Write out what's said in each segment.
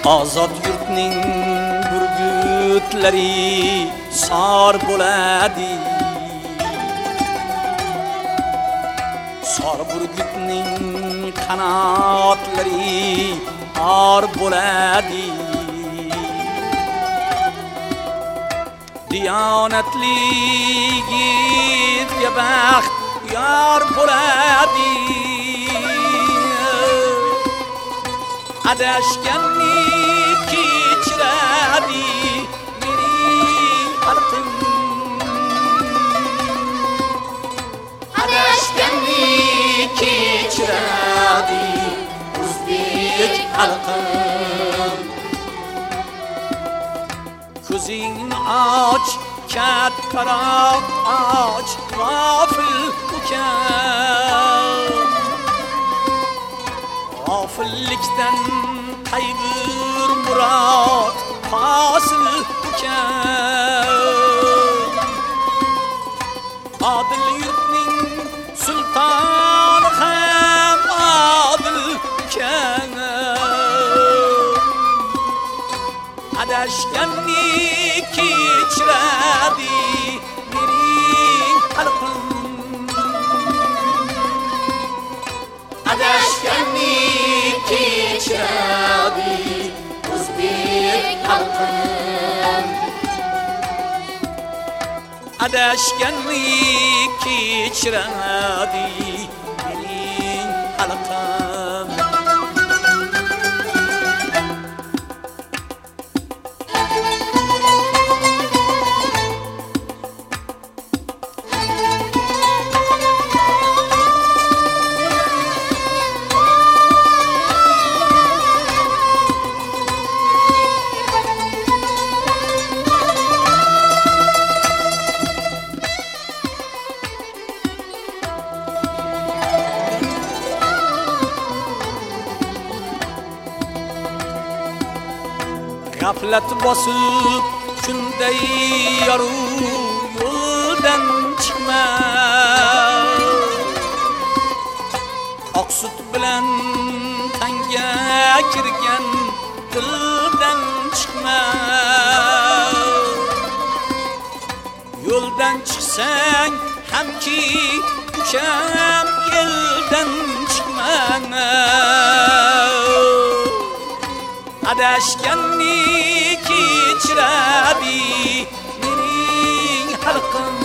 Azod yurtning burgutlari sor bo'ladi. Sor burgutning qanotlari or bo'ladi. Diyonatli yigitga baxt yor bo'ladi. Adashganni kechiradi mening xalqim. Adashganni kechiradi o'zbek xalqim. Ko'zingni och, kattaroq och, g'ofil ukam. G'ofillikdan qayg'ur murod hosil ukam. Odil yurtning sultoni ham odil ukam. Adashganni kechiradi mening xalqim. Adashganni kechiradi o'zbek xalqim. Adashganni kechiradi mening xalqim. G'aflat bosib kunday yorug' yo'ldan chiqma. Oq sut bilan tanga kirgan dildan chiqma. Yo'ldan chiqsang hamki ukam eldan chiqma. Adashganni kechiradi mening xalqim.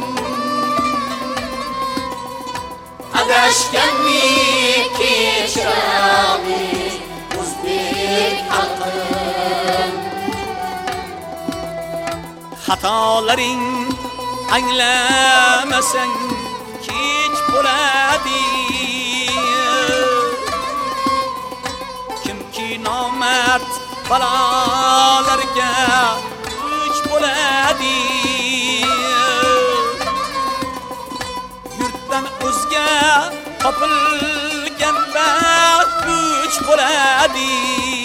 Adashganni kechiradi o'zbek xalqim. Xatolaring anglamasang kech bo'ladi. Nomard balolarga duch bo'ladi. Yurtdan o'zga topilgan baxt duch bo'ladi.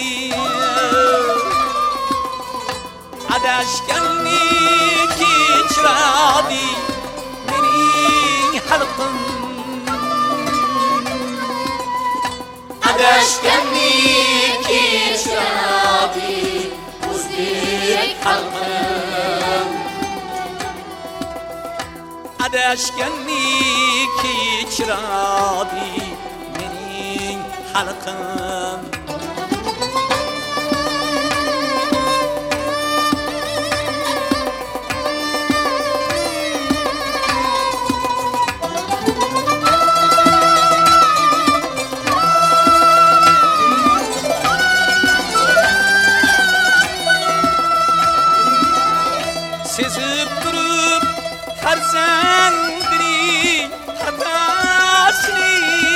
Adashganni kechiradi mening xalqim. Adashganni kechiradi o'zbek xalqim. Adashganni kechiradi mening xalqim. Sezib turib farzandining xatosini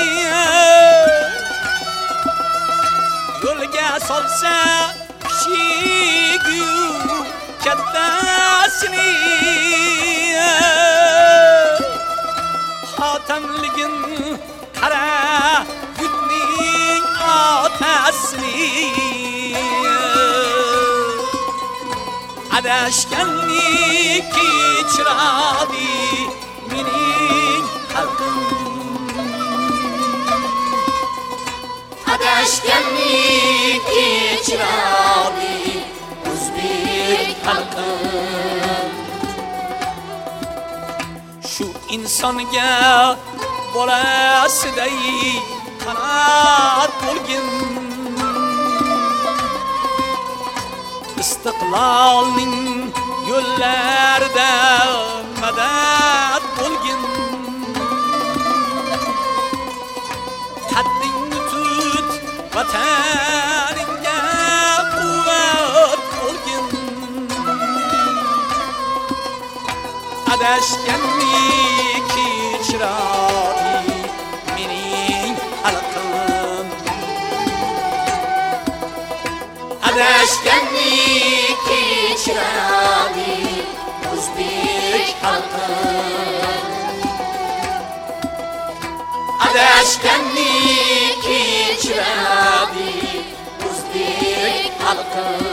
yo'lga solsa kichik kattasini. Xotamligin qara yurtning otasini. Adashganni kechiradi mening xalqim. Adashganni kechiradi o'zbek xalqi. Shu insonga bolasiday qanot bo'lgin, istiqlolning yo'llarida madad bo'lgin. Haddingni tut, vataningga quvvat bo'lgin. Adashganni kechiradi mening xalqim. Adashganni kechiradi o'zbek xalqi. Adashganni kechiradi o'zbek xalqi.